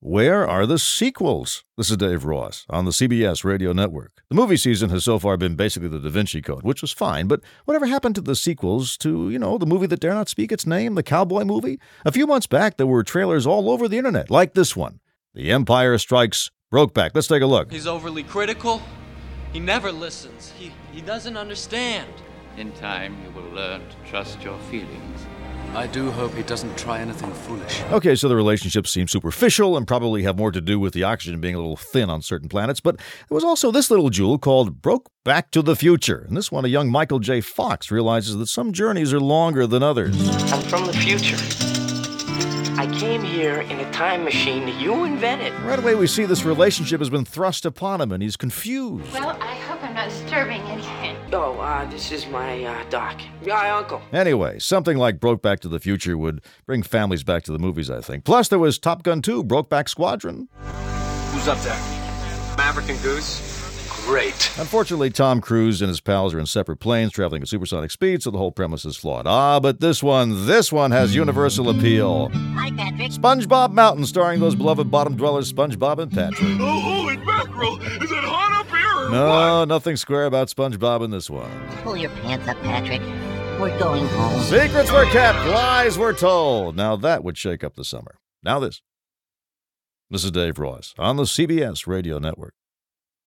Where are the sequels? This is Dave Ross on the CBS Radio Network. The movie season has so far been basically the Da Vinci Code, which was fine, but whatever happened to the sequels to, the movie that dare not speak its name, the cowboy movie? A few months back, there were trailers all over the internet, like this one. The Empire Strikes Brokeback. Let's take a look. He's overly critical. He never listens. He doesn't understand. In time, you will learn to trust your feelings. I do hope he doesn't try anything foolish. Okay, so the relationships seem superficial and probably have more to do with the oxygen being a little thin on certain planets, but there was also this little jewel called Brokeback to the Future. And this one, a young Michael J. Fox realizes that some journeys are longer than others. I'm from the future. I came here in a time machine that you invented. Right away, we see this relationship has been thrust upon him, and he's confused. Well, I hope I'm not disturbing anything. Oh, this is my doc. My uncle. Anyway, something like Brokeback to the Future would bring families back to the movies, I think. Plus, there was Top Gun 2, Brokeback Squadron. Who's up there? Maverick and Goose? Great. Unfortunately, Tom Cruise and his pals are in separate planes traveling at supersonic speed, so the whole premise is flawed. But this one has universal appeal. Hi, Patrick. SpongeBob Mountain, starring those beloved bottom dwellers, SpongeBob and Patrick. Oh, holy mackerel! Is it hot up here? No, nothing square about SpongeBob in this one. Pull your pants up, Patrick. We're going home. Secrets were kept, lies were told. Now that would shake up the summer. Now this. This is Dave Ross on the CBS Radio Network.